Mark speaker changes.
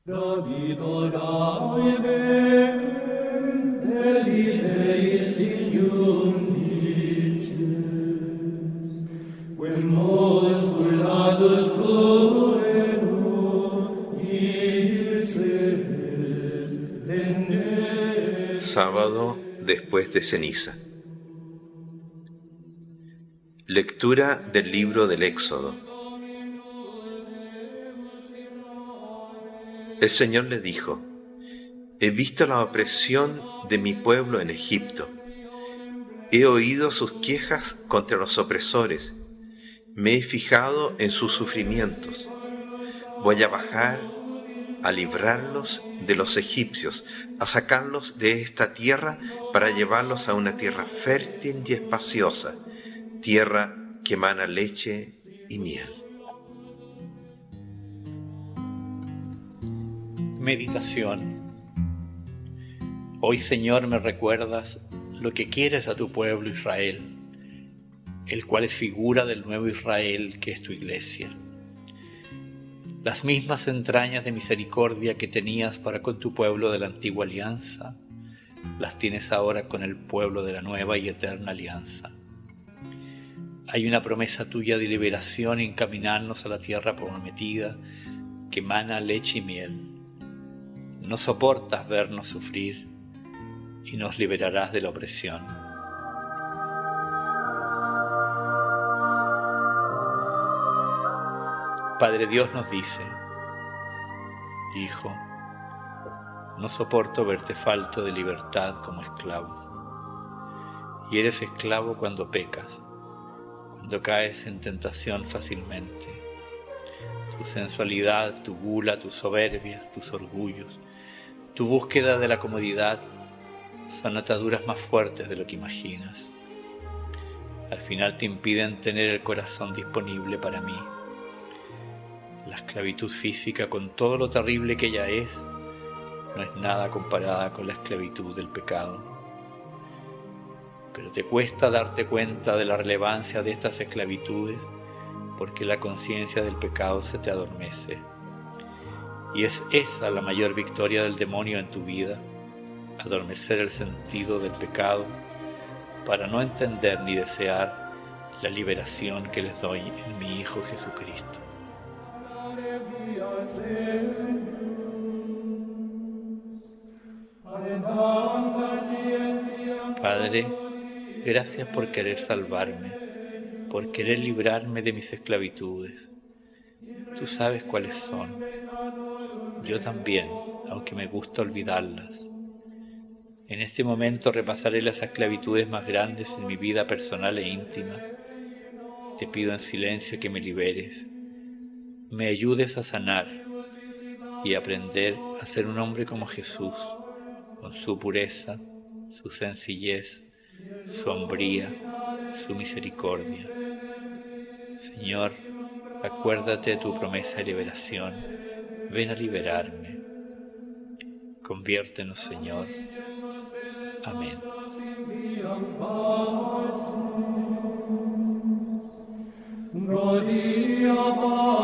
Speaker 1: Sábado después de ceniza. Lectura del libro del Éxodo. El Señor le dijo: He visto la opresión de mi pueblo en Egipto. He oído sus quejas contra los opresores. Me he fijado en sus sufrimientos. Voy a bajar a librarlos de los egipcios, a sacarlos de esta tierra para llevarlos a una tierra fértil y espaciosa, tierra que emana leche y miel.
Speaker 2: Meditación. Hoy, Señor, me recuerdas lo que quieres a tu pueblo Israel, el cual es figura del nuevo Israel que es tu iglesia. Las mismas entrañas de misericordia que tenías para con tu pueblo de la antigua alianza, las tienes ahora con el pueblo de la nueva y eterna alianza. Hay una promesa tuya de liberación y encaminarnos a la tierra prometida que emana leche y miel. No soportas vernos sufrir y nos liberarás de la opresión. Padre Dios nos dice: Hijo, no soporto verte falto de libertad como esclavo. Y eres esclavo cuando pecas, cuando caes en tentación fácilmente. Tu sensualidad, tu gula, tus soberbias, tus orgullos, tu búsqueda de la comodidad son ataduras más fuertes de lo que imaginas. Al final te impiden tener el corazón disponible para mí. La esclavitud física, con todo lo terrible que ella es, no es nada comparada con la esclavitud del pecado. Pero te cuesta darte cuenta de la relevancia de estas esclavitudes porque la conciencia del pecado se te adormece. Y es esa la mayor victoria del demonio en tu vida, adormecer el sentido del pecado para no entender ni desear la liberación que les doy en mi Hijo Jesucristo. Padre, gracias por querer salvarme, por querer librarme de mis esclavitudes. Tú sabes cuáles son. Yo también, aunque me gusta olvidarlas. En este momento repasaré las esclavitudes más grandes en mi vida personal e íntima. Te pido en silencio que me liberes, me ayudes a sanar y aprender a ser un hombre como Jesús, con su pureza, su sencillez, su hombría, su misericordia. Señor, acuérdate de tu promesa de liberación. Ven a liberarme. Conviértenos, Señor. Amén. Gloria